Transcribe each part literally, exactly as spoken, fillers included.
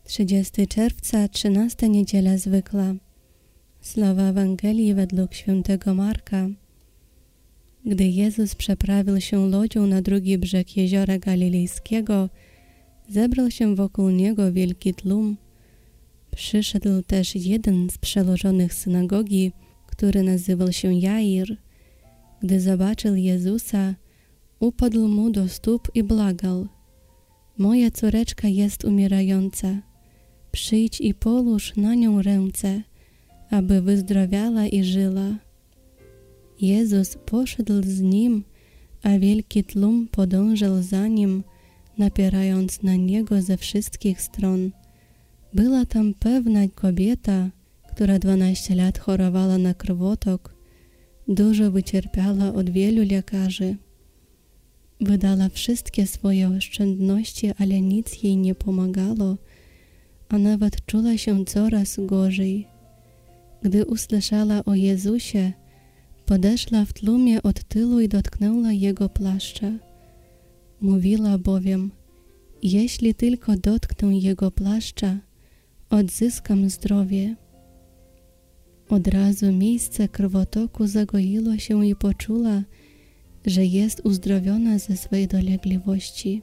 trzydziestego czerwca, trzynasta niedziela zwykła. Słowa Ewangelii według świętego Marka. Gdy Jezus przeprawił się lodzią na drugi brzeg jeziora Galilejskiego, zebrał się wokół Niego wielki tłum. Przyszedł też jeden z przełożonych synagogi, który nazywał się Jair. Gdy zobaczył Jezusa, upadł mu do stóp i błagał: Moja córeczka jest umierająca. Przyjdź i połóż na nią ręce, aby wyzdrowiała i żyła. Jezus poszedł z nim, a wielki tłum podążał za nim, napierając na Niego ze wszystkich stron. Była tam pewna kobieta, która dwanaście lat chorowała na krwotok. Dużo wycierpiała od wielu lekarzy. Wydała wszystkie swoje oszczędności, ale nic jej nie pomagało, a nawet czuła się coraz gorzej. Gdy usłyszała o Jezusie, podeszła w tłumie od tyłu i dotknęła Jego płaszcza. Mówiła bowiem: jeśli tylko dotknę Jego płaszcza, odzyskam zdrowie. Od razu miejsce krwotoku zagoiło się i poczuła, że jest uzdrowiona ze swej dolegliwości.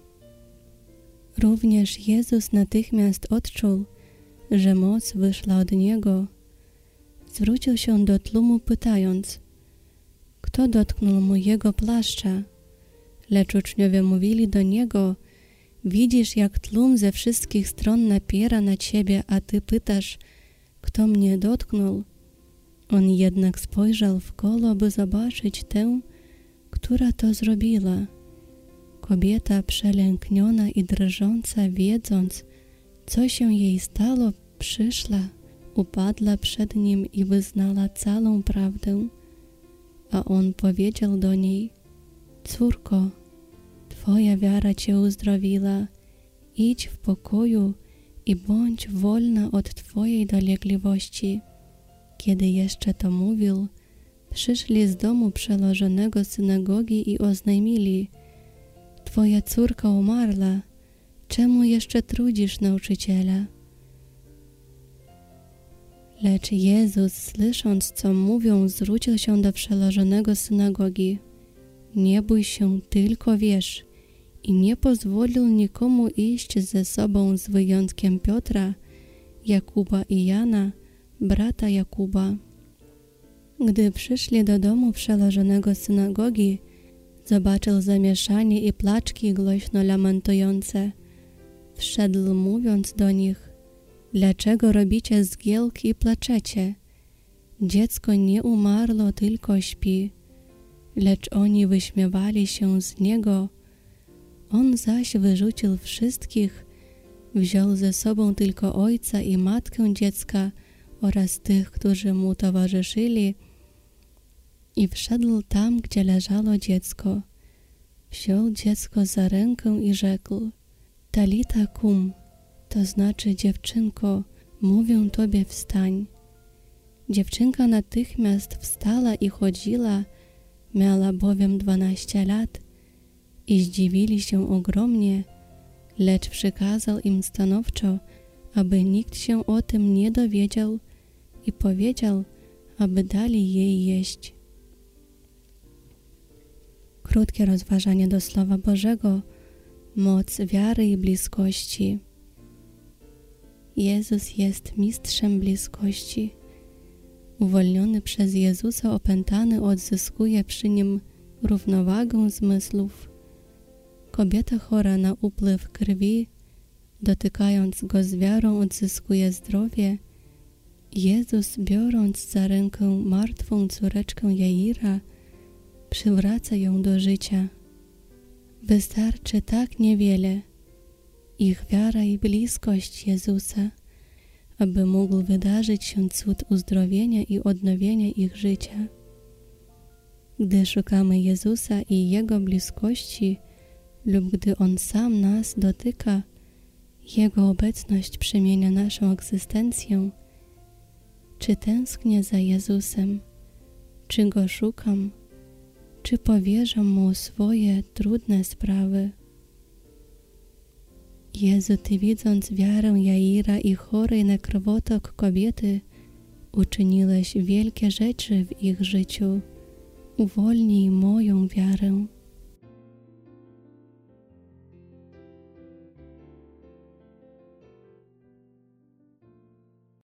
Również Jezus natychmiast odczuł, że moc wyszła od Niego. Zwrócił się do tłumu, pytając: kto dotknął mojego płaszcza? Lecz uczniowie mówili do Niego: widzisz, jak tłum ze wszystkich stron napiera na Ciebie, a Ty pytasz, kto mnie dotknął? On jednak spojrzał w koło, by zobaczyć tę, która to zrobiła. Kobieta przelękniona i drżąca, wiedząc, co się jej stało, przyszła, upadła przed Nim i wyznała całą prawdę. A On powiedział do niej: córko, Twoja wiara Cię uzdrowiła, idź w pokoju i bądź wolna od Twojej dolegliwości. Kiedy jeszcze to mówił, przyszli z domu przełożonego synagogi i oznajmili: Twoja córka umarła, czemu jeszcze trudzisz nauczyciela? Lecz Jezus, słysząc, co mówią, zwrócił się do przełożonego synagogi: nie bój się, tylko wierz. I nie pozwolił nikomu iść ze sobą z wyjątkiem Piotra, Jakuba i Jana, brata Jakuba. Gdy przyszli do domu przełożonego synagogi, zobaczył zamieszanie i placzki głośno lamentujące. Wszedł, mówiąc do nich: dlaczego robicie zgiełk i placzecie? Dziecko nie umarło, tylko śpi. Lecz oni wyśmiewali się z Niego. On zaś wyrzucił wszystkich, wziął ze sobą tylko ojca i matkę dziecka oraz tych, którzy mu towarzyszyli, i wszedł tam, gdzie leżało dziecko. Wziął dziecko za rękę i rzekł: Talita kum, to znaczy: dziewczynko, mówię tobie, wstań. Dziewczynka natychmiast wstała i chodziła, miała bowiem dwanaście lat, i zdziwili się ogromnie, lecz przykazał im stanowczo, aby nikt się o tym nie dowiedział, i powiedział, aby dali jej jeść. Krótkie rozważanie do Słowa Bożego, moc wiary i bliskości. Jezus jest mistrzem bliskości. Uwolniony przez Jezusa, opętany odzyskuje przy Nim równowagę zmysłów. Kobieta chora na upływ krwi, dotykając Go z wiarą, odzyskuje zdrowie. Jezus, biorąc za rękę martwą córeczkę Jaira, przywraca ją do życia. Wystarczy tak niewiele, ich wiara i bliskość Jezusa, aby mógł wydarzyć się cud uzdrowienia i odnowienia ich życia. Gdy szukamy Jezusa i Jego bliskości, lub gdy On sam nas dotyka, Jego obecność przemienia naszą egzystencję. Czy tęsknię za Jezusem? Czy Go szukam? Czy powierzam Mu swoje trudne sprawy? Jezu, Ty widząc wiarę Jaira i chorej na krwotok kobiety, uczyniłeś wielkie rzeczy w ich życiu. Uwolnij moją wiarę.